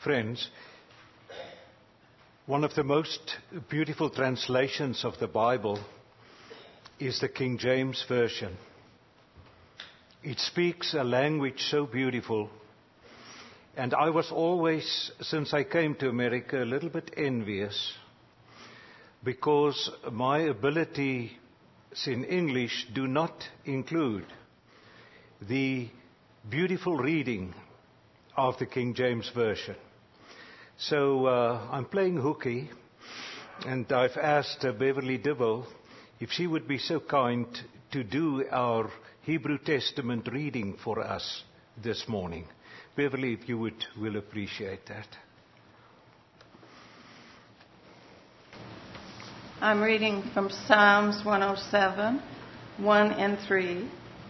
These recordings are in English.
Friends, one of the most beautiful translations of the Bible is the King James Version. It speaks a language so beautiful, and I was always, since I came to America, a little bit envious because my abilities in English do not include the beautiful reading of the King James Version. So I'm playing hooky, and I've asked Beverly Dibble if she would be so kind to do our Hebrew Testament reading for us this morning. Beverly, if you will appreciate that. I'm reading from Psalms 107, 1 and 3,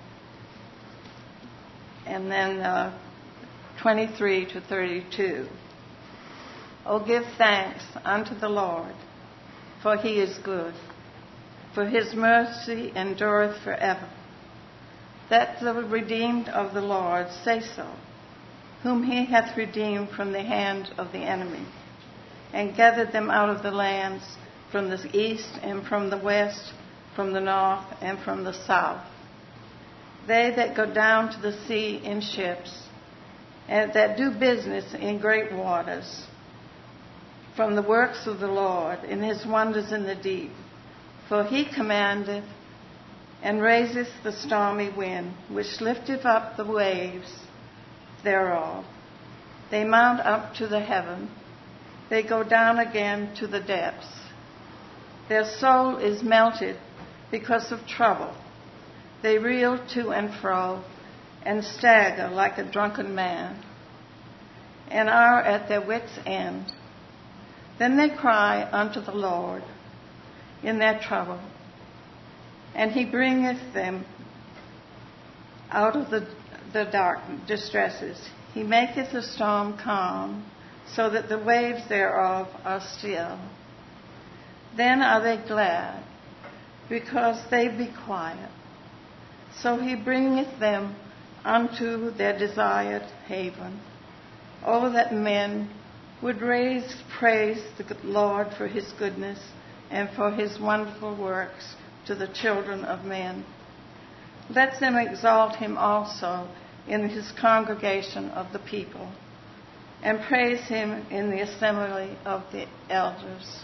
and then 23 to 32. Oh, give thanks unto the Lord, for he is good, for his mercy endureth forever. Let the redeemed of the Lord say so, whom he hath redeemed from the hand of the enemy, and gathered them out of the lands, from the east and from the west, from the north and from the south. They that go down to the sea in ships, and that do business in great waters, from the works of the Lord and his wonders in the deep. For he commandeth and raiseth the stormy wind, which lifteth up the waves thereof. They mount up to the heaven, they go down again to the depths. Their soul is melted because of trouble. They reel to and fro and stagger like a drunken man, and are at their wits' end. Then they cry unto the Lord in their trouble, and he bringeth them out of the dark distresses. He maketh the storm calm, so that the waves thereof are still. Then are they glad, because they be quiet. So he bringeth them unto their desired haven. Oh, that men would praise the Lord for his goodness and for his wonderful works to the children of men. Let them exalt him also in his congregation of the people, and praise him in the assembly of the elders.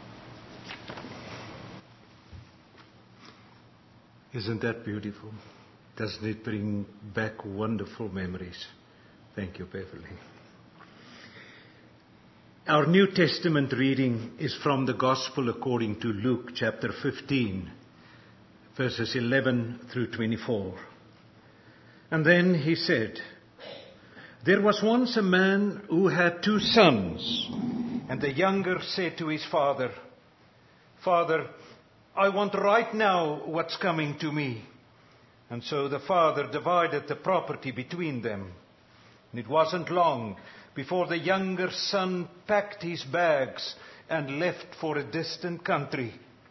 Isn't that beautiful? Doesn't it bring back wonderful memories? Thank you, Beverly. Our New Testament reading is from the Gospel according to Luke chapter 15, verses 11 through 24. And then he said, "There was once a man who had 2 sons, and the younger said to his father, 'Father, I want right now what's coming to me.' And so the father divided the property between them. And it wasn't long before the younger son packed his bags and left for a distant country.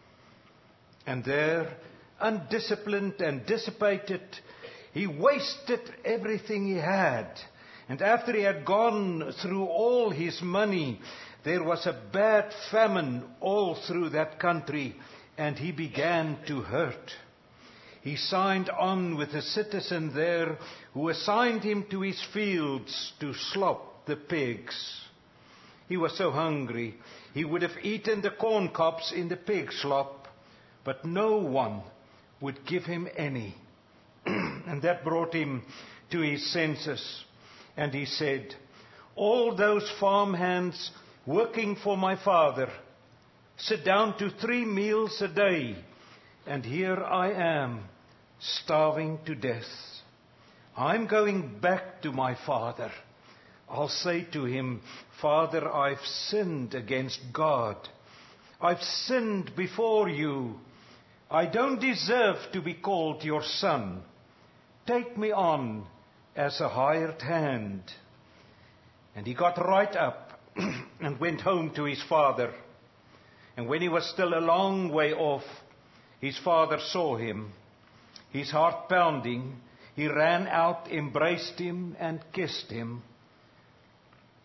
And there, undisciplined and dissipated, he wasted everything he had. And after he had gone through all his money, there was a bad famine all through that country, and he began to hurt. He signed on with a citizen there who assigned him to his fields to slop the pigs. He was so hungry, he would have eaten the corn cobs in the pig slop, but no one would give him any. And that brought him to his senses. And he said, 'All those farmhands working for my father sit down to 3 meals a day, and here I am, starving to death. I'm going back to my father. I'll say to him, Father, I've sinned against God. I've sinned before you. I don't deserve to be called your son. Take me on as a hired hand.' And he got right up and went home to his father. And when he was still a long way off, his father saw him. His heart pounding, he ran out, embraced him, and kissed him.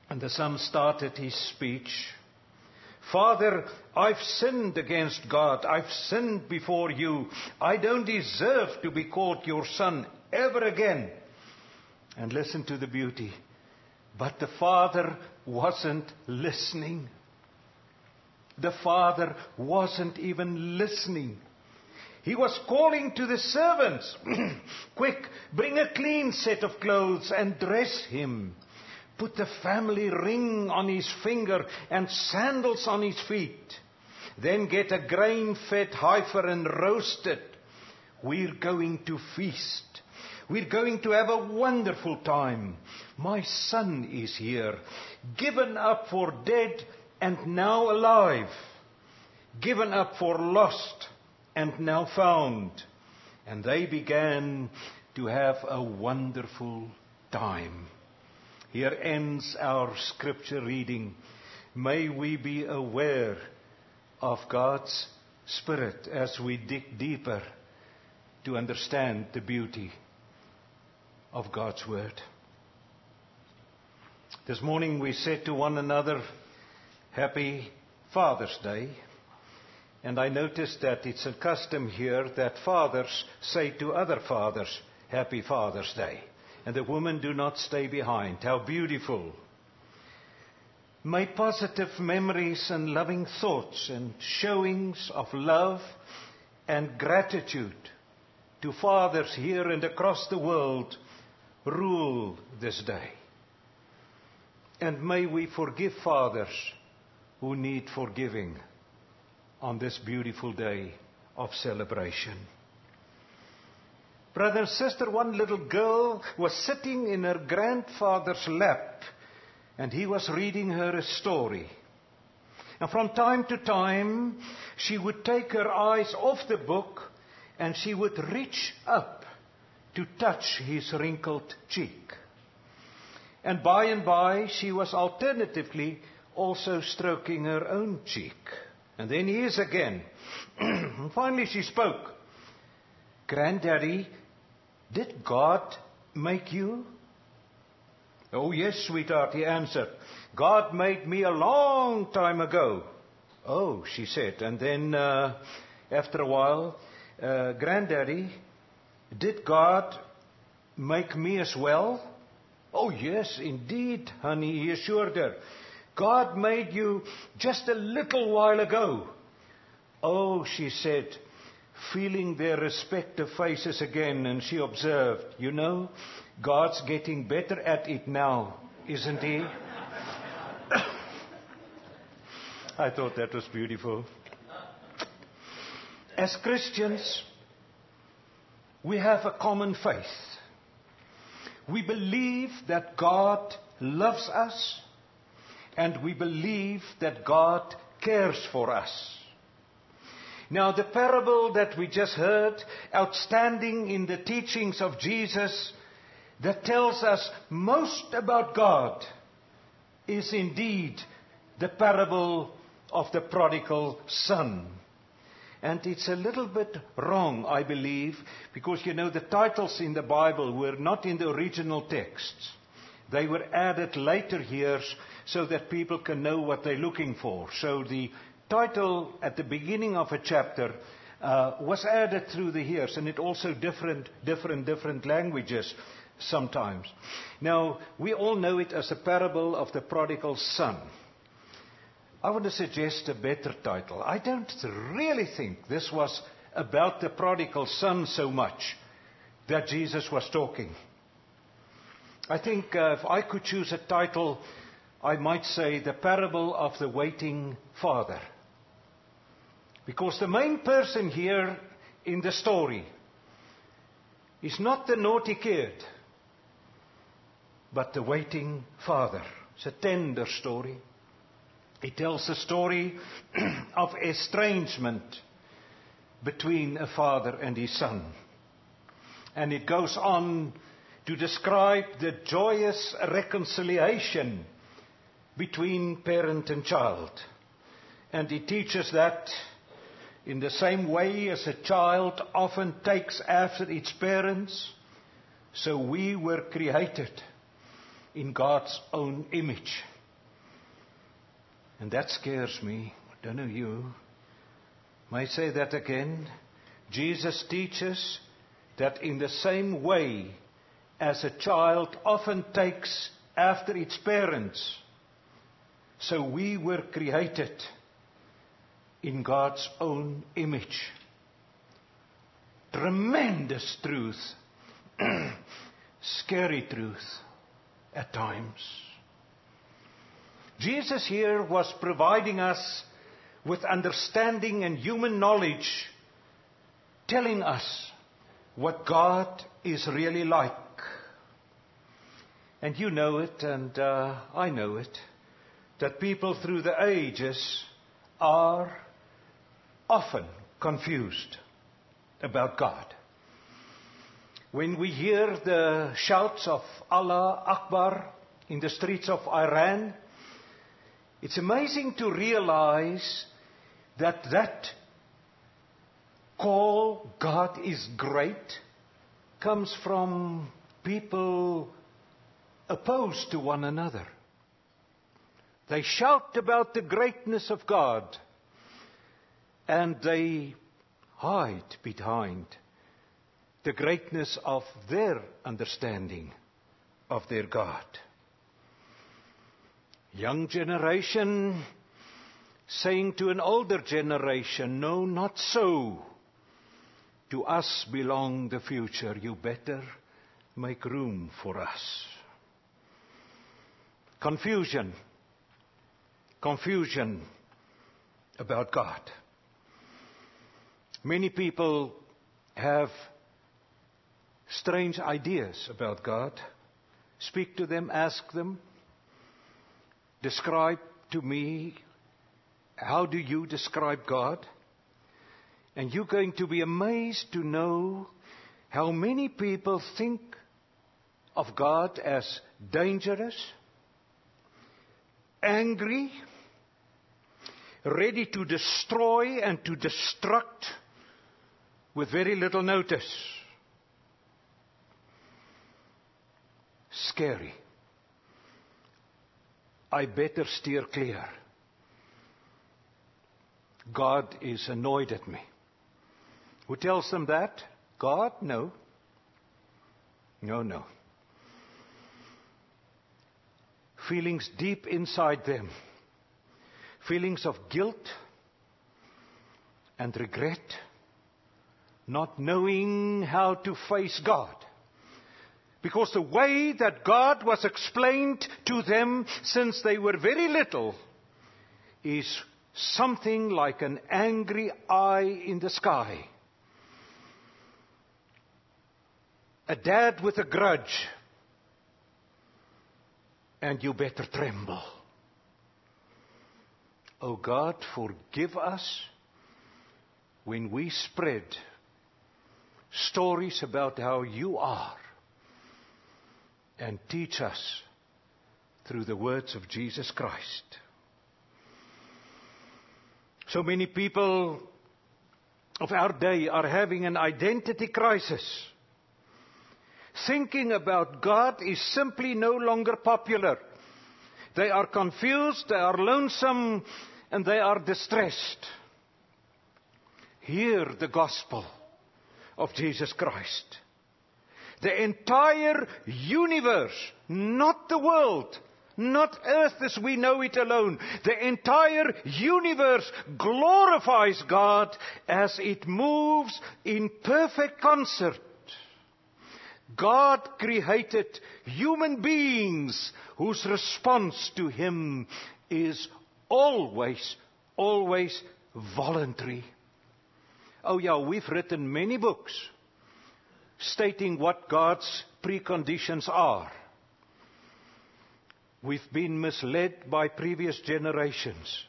And the son started his speech. Father, I've sinned against God. I've sinned before you. I don't deserve to be called your son ever again. And listen to the beauty. But the father wasn't listening. The father wasn't even listening. He was calling to the servants, quick, bring a clean set of clothes and dress him. Put the family ring on his finger and sandals on his feet. Then get a grain-fed heifer and roast it. We're going to feast. We're going to have a wonderful time. My son is here, given up for dead and now alive. Given up for lost and now found. And they began to have a wonderful time. Here ends our scripture reading. May we be aware of God's Spirit as we dig deeper to understand the beauty of God's Word. This morning we said to one another, Happy Father's Day. And I noticed that it's a custom here that fathers say to other fathers, Happy Father's Day. And the women do not stay behind. How beautiful. May positive memories and loving thoughts and showings of love and gratitude to fathers here and across the world rule this day. And may we forgive fathers who need forgiving on this beautiful day of celebration. Brother and sister, one little girl was sitting in her grandfather's lap and he was reading her a story. And from time to time, she would take her eyes off the book and she would reach up to touch his wrinkled cheek. And by, she was alternatively also stroking her own cheek. And then he is again. And finally she spoke. Granddaddy, did God make you? Oh yes, sweetheart, he answered. God made me a long time ago. Oh, she said. And then after a while, Granddaddy, did God make me as well? Oh yes, indeed, honey, he assured her. God made you just a little while ago. Oh, she said, feeling their respective faces again, and she observed, you know, God's getting better at it now, isn't he? I thought that was beautiful. As Christians, we have a common faith. We believe that God loves us, and we believe that God cares for us. Now, the parable that we just heard, outstanding in the teachings of Jesus, that tells us most about God, is indeed the parable of the prodigal son. And it's a little bit wrong, I believe, because, you know, the titles in the Bible were not in the original texts. They were added later years so that people can know what they're looking for. So the title at the beginning of a chapter was added through the years, and it also different languages sometimes. Now, we all know it as a parable of the prodigal son. I want to suggest a better title. I don't really think this was about the prodigal son so much that Jesus was talking. I think if I could choose a title, I might say the parable of the waiting father. Because the main person here in the story is not the naughty kid, but the waiting father. It's a tender story. It tells the story of estrangement between a father and his son. And it goes on to describe the joyous reconciliation between parent and child. And it teaches that in the same way as a child often takes after its parents, so we were created in God's own image. And that scares me. I don't know you. May I say that again? Jesus teaches that in the same way as a child often takes after its parents, so we were created in God's own image. Tremendous truth. Scary truth at times. Jesus here was providing us with understanding and human knowledge, telling us what God is really like. And you know it, and I know it, that people through the ages are often confused about God. When we hear the shouts of Allah Akbar in the streets of Iran, it's amazing to realize that that call, God is great, comes from people opposed to one another. They shout about the greatness of God, and they hide behind the greatness of their understanding of their God. Young generation saying to an older generation, no, not so. To us belong the future. You better make room for us. Confusion about God. Many people have strange ideas about God. Speak to them, ask them, describe to me, how do you describe God? And you're going to be amazed to know how many people think of God as dangerous, angry, ready to destroy and to destruct with very little notice. Scary. I better steer clear. God is annoyed at me. Who tells them that? God? No. No. Feelings deep inside them. Feelings of guilt and regret. Not knowing how to face God. Because the way that God was explained to them since they were very little is something like an angry eye in the sky. A dad with a grudge. And you better tremble. Oh God, forgive us when we spread stories about how you are. And teach us through the words of Jesus Christ. So many people of our day are having an identity crisis. Thinking about God is simply no longer popular. They are confused, they are lonesome, and they are distressed. Hear the gospel of Jesus Christ. The entire universe, not the world, not earth as we know it alone. The entire universe glorifies God as it moves in perfect concert. God created human beings whose response to Him is always voluntary. Oh yeah, we've written many books stating what God's preconditions are. We've been misled by previous generations.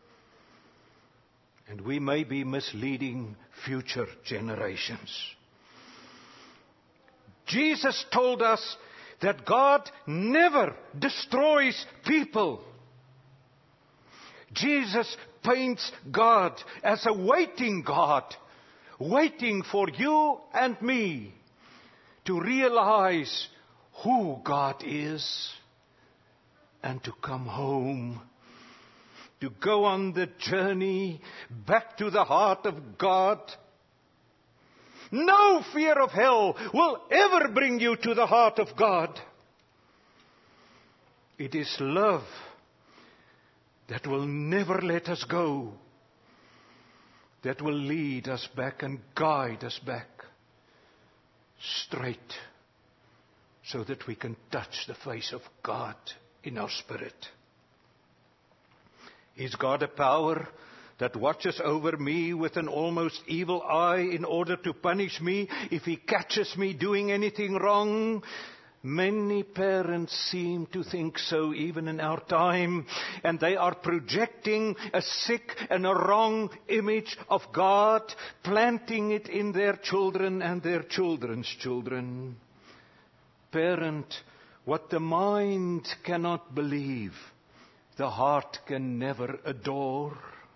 And we may be misleading future generations. Jesus told us that God never destroys people. Jesus paints God as a waiting God, waiting for you and me to realize who God is and to come home to go on the journey back to the heart of God. No fear of hell will ever bring you to the heart of God. It is love that will never let us go, that will lead us back and guide us back straight, so that we can touch the face of God in our spirit. Is God a power that watches over me with an almost evil eye in order to punish me if He catches me doing anything wrong? Many parents seem to think so even in our time, and they are projecting a sick and a wrong image of God, planting it in their children and their children's children. Parent, what the mind cannot believe, the heart can never adore.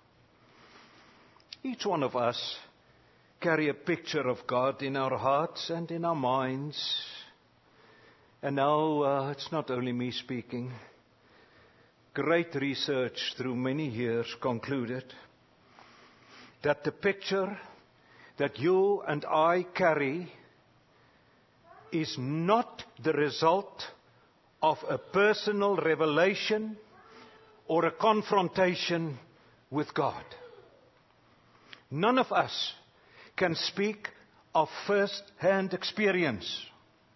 Each one of us carry a picture of God in our hearts and in our minds. And now, it's not only me speaking. Great research through many years concluded that the picture that you and I carry is not the result of a personal revelation or a confrontation with God. None of us can speak of first-hand experience.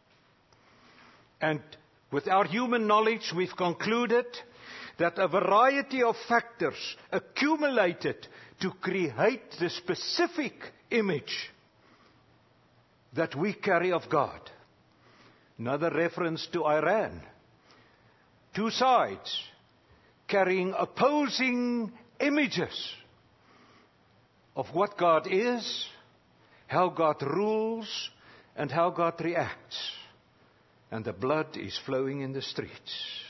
And with our human knowledge, we've concluded that a variety of factors accumulated to create the specific image that we carry of God. Another reference to Iran. Two sides carrying opposing images of what God is, how God rules, and how God reacts. And the blood is flowing in the streets.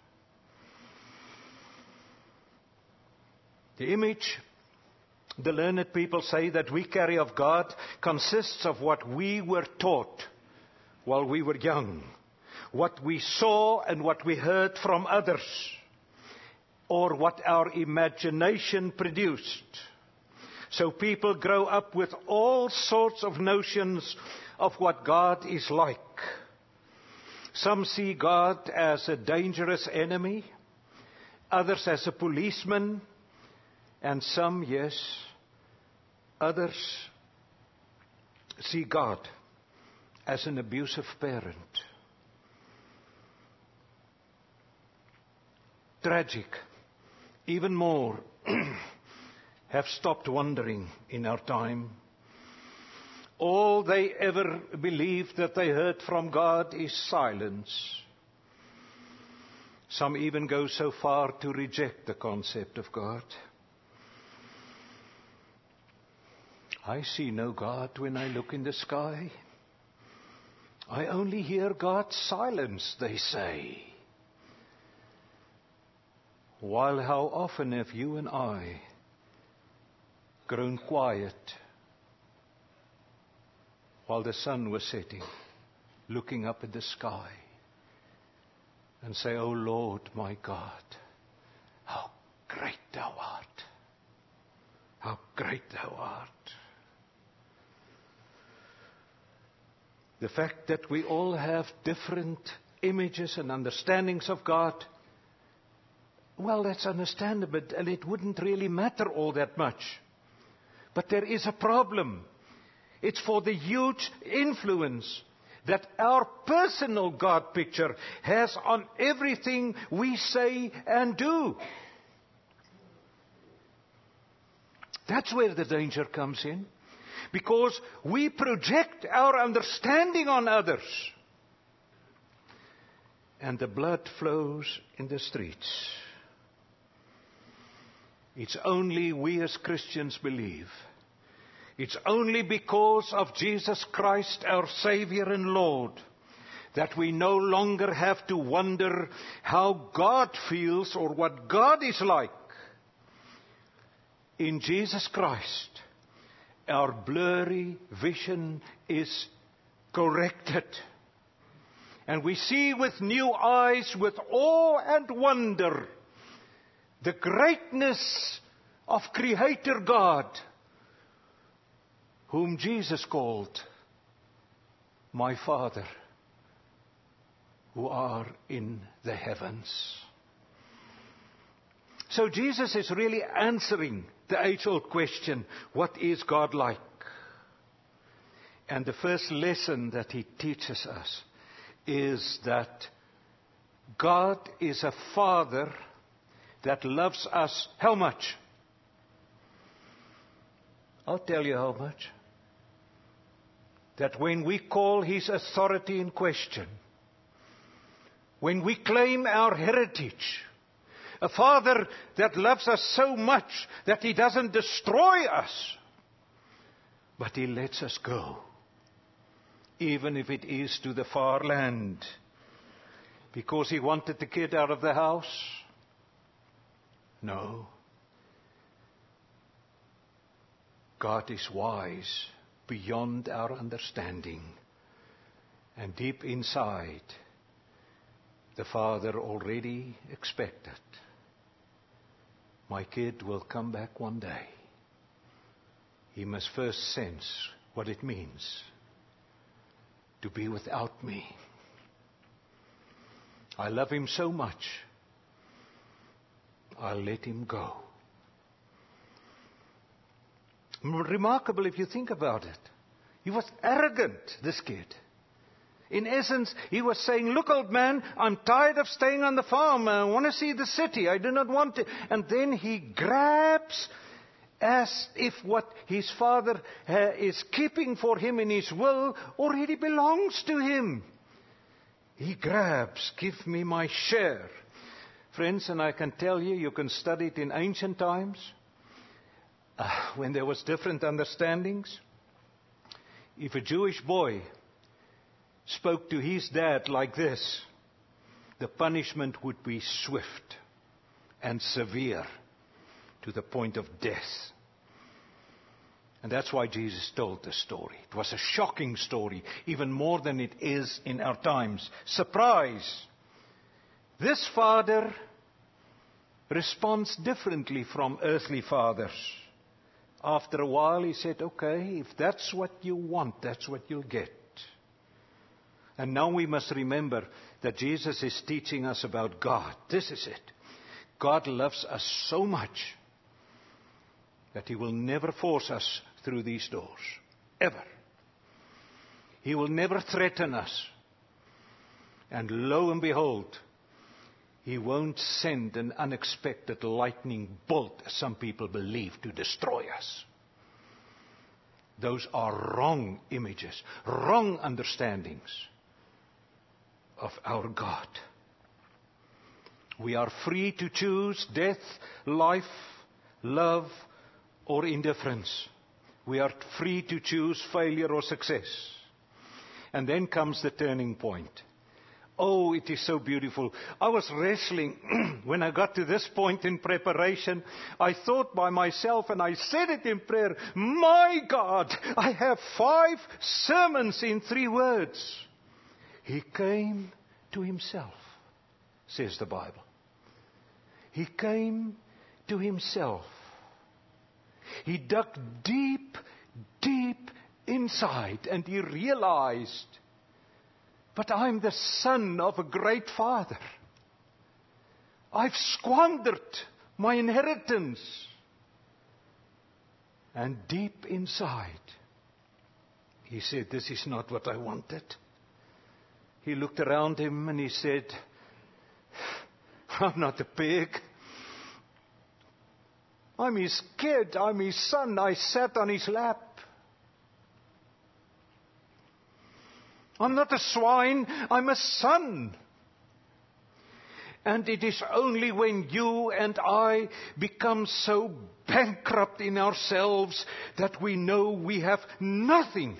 The image, the learned people say, that we carry of God consists of what we were taught while we were young, what we saw and what we heard from others, or what our imagination produced. So people grow up with all sorts of notions of what God is like. Some see God as a dangerous enemy, others as a policeman, and some, yes, others see God as an abusive parent. Tragic. Even more have stopped wondering in our time. All they ever believed that they heard from God is silence. Some even go so far to reject the concept of God. I see no God when I look in the sky. I only hear God's silence, they say. While how often have you and I grown quiet while the sun was setting, looking up at the sky, and say, "Oh Lord, my God, how great thou art! How great thou art!" The fact that we all have different images and understandings of God, well, that's understandable, and it wouldn't really matter all that much. But there is a problem. It's for the huge influence that our personal God picture has on everything we say and do. That's where the danger comes in. Because we project our understanding on others. And the blood flows in the streets. It's only we as Christians believe. It's only because of Jesus Christ, our Savior and Lord, that we no longer have to wonder how God feels or what God is like. In Jesus Christ, our blurry vision is corrected. And we see with new eyes, with awe and wonder, the greatness of Creator God, whom Jesus called my Father, who are in the heavens. So Jesus is really answering the age-old question, what is God like? And the first lesson that he teaches us is that God is a Father that loves us how much? I'll tell you how much. That when we call His authority in question, when we claim our heritage, a Father that loves us so much that He doesn't destroy us, but He lets us go, even if it is to the far land, because He wanted the kid out of the house? No. God is wise beyond our understanding. And deep inside, the Father already expected, my kid will come back one day. He must first sense what it means to be without me. I love him so much, I'll let him go. Remarkable if you think about it. He was arrogant, this kid. In essence, he was saying, look, old man, I'm tired of staying on the farm. I want to see the city. I do not want to. And then he grabs, as if what his father is keeping for him in his will already belongs to him. He grabs, give me my share. Friends, and I can tell you, you can study it in ancient times, when there was different understandings. If a Jewish boy spoke to his dad like this, the punishment would be swift and severe to the point of death. And that's why Jesus told this story. It was a shocking story, even more than it is in our times. Surprise! This father responds differently from earthly fathers. After a while he said, okay, if that's what you want, that's what you'll get. And now we must remember that Jesus is teaching us about God. This is it. God loves us so much that He will never force us through these doors. Ever. He will never threaten us. And lo and behold, He won't send an unexpected lightning bolt, as some people believe, to destroy us. Those are wrong images, wrong understandings of our God. We are free to choose death, life, love, or indifference. We are free to choose failure or success. And then comes the turning point. Oh, it is so beautiful. I was wrestling when I got to this point in preparation. I thought by myself, and I said it in prayer, my God, I have 5 sermons in 3 words. He came to Himself, says the Bible. He came to Himself. He dug deep, deep inside, and He realized, but I'm the son of a great father. I've squandered my inheritance. And deep inside, He said, this is not what I wanted. He looked around Him and He said, I'm not a pig. I'm His kid. I'm His son. I sat on His lap. I'm not a swine, I'm a son. And it is only when you and I become so bankrupt in ourselves that we know we have nothing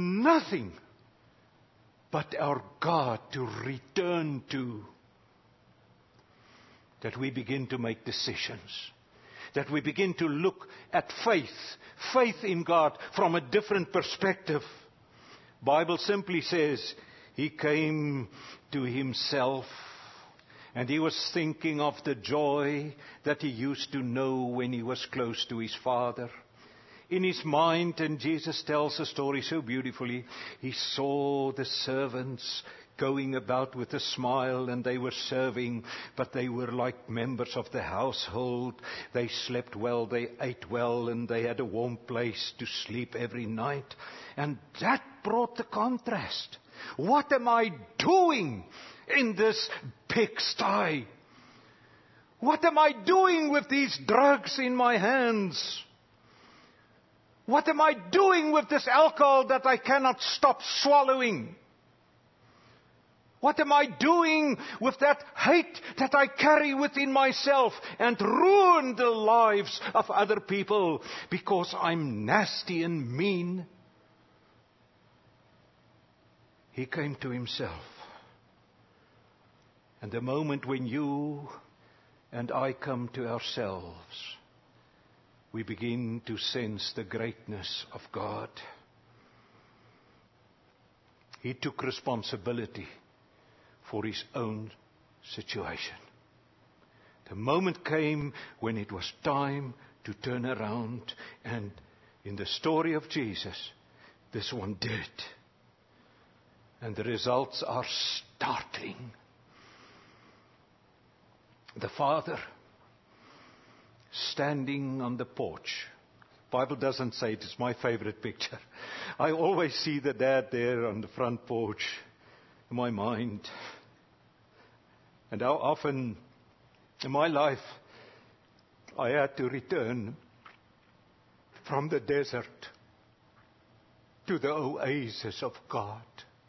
but our God to return to, that we begin to make decisions. That we begin to look at faith in God from a different perspective. Bible simply says, He came to Himself. And he was thinking of the joy that he used to know when he was close to his Father. In his mind, and Jesus tells the story so beautifully, he saw the servants going about with a smile, and they were serving, but they were like members of the household. They slept well, they ate well, and they had a warm place to sleep every night. And that brought the contrast. What am I doing in this pigsty? What am I doing with these drugs in my hands? What am I doing with this alcohol that I cannot stop swallowing? What am I doing with that hate that I carry within myself and ruin the lives of other people because I'm nasty and mean? He came to himself. And the moment when you and I come to ourselves, we begin to sense the greatness of God. He took responsibility for his own situation. The moment came when it was time to turn around, and in the story of Jesus, this one did. And the results are startling. The father standing on the porch. Bible doesn't say it. It's my favorite picture. I always see the dad there on the front porch in my mind. And how often in my life I had to return from the desert to the oasis of God.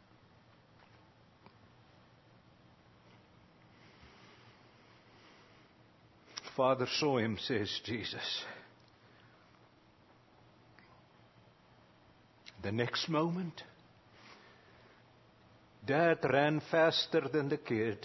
Father saw him, says Jesus. The next moment, Dad ran faster than the kid.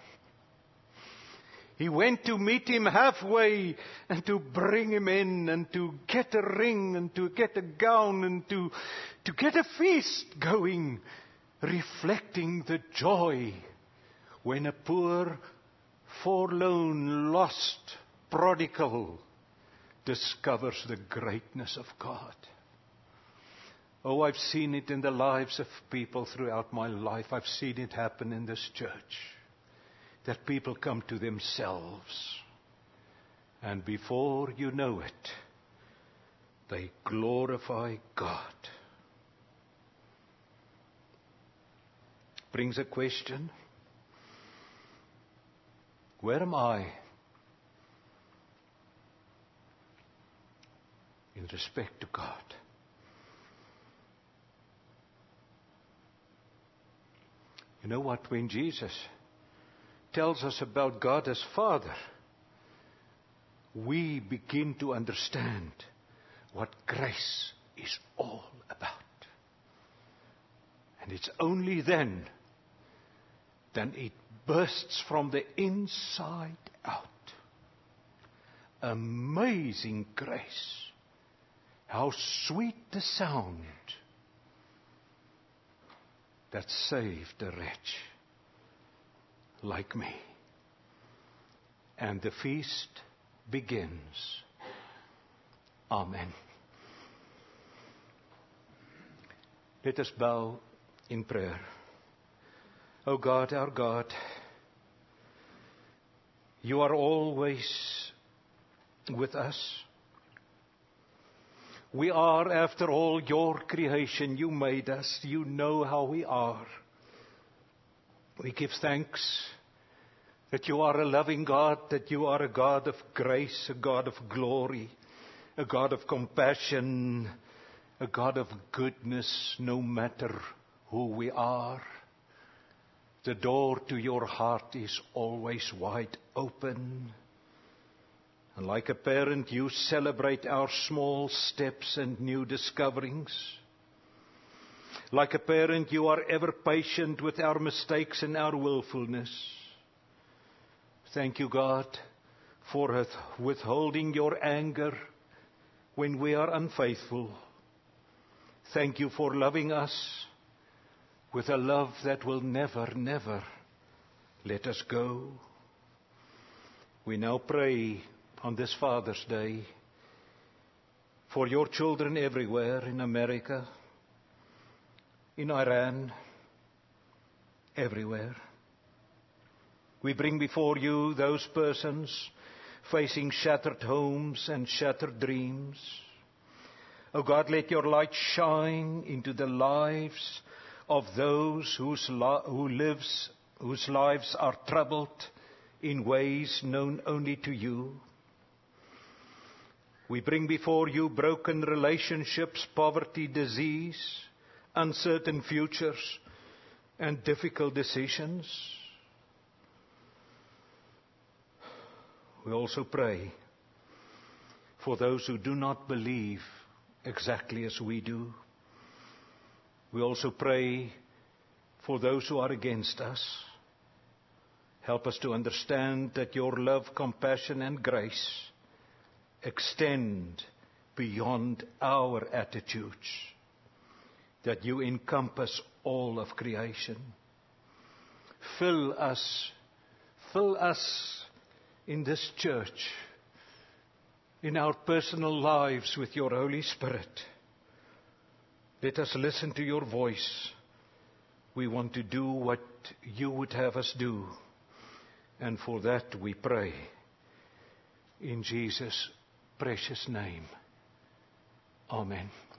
He went to meet him halfway and to bring him in and to get a ring and to get a gown and to get a feast going, reflecting the joy when a poor, forlorn, lost prodigal discovers the greatness of God. Oh, I've seen it in the lives of people throughout my life. I've seen it happen in this church. That people come to themselves. And before you know it, they glorify God. Brings a question. Where am I in respect to God? You know what? When Jesus tells us about God as Father, we begin to understand what grace is all about. And it's only then it bursts from the inside out. Amazing grace. How sweet the sound that saved a wretch like me. And the feast begins. Amen. Let us bow in prayer. O God, our God, you are always with us. We are, after all, your creation. You made us. You know how we are. We give thanks that you are a loving God, that you are a God of grace, a God of glory, a God of compassion, a God of goodness, no matter who we are. The door to your heart is always wide open. And like a parent, you celebrate our small steps and new discoverings. Like a parent, you are ever patient with our mistakes and our willfulness. Thank you, God, for withholding your anger when we are unfaithful. Thank you for loving us with a love that will never, never let us go. We now pray on this Father's Day for your children everywhere in America, in Iran, everywhere. We bring before you those persons facing shattered homes and shattered dreams. Oh God, let your light shine into the lives of those whose lives are troubled in ways known only to you. We bring before you broken relationships, poverty, disease, uncertain futures, and difficult decisions. We also pray for those who do not believe exactly as we do. We also pray for those who are against us. Help us to understand that your love, compassion, and grace extend beyond our attitudes, that you encompass all of creation. Fill us in this church, in our personal lives with your Holy Spirit. Let us listen to your voice. We want to do what you would have us do. And for that we pray in Jesus' precious name. Amen.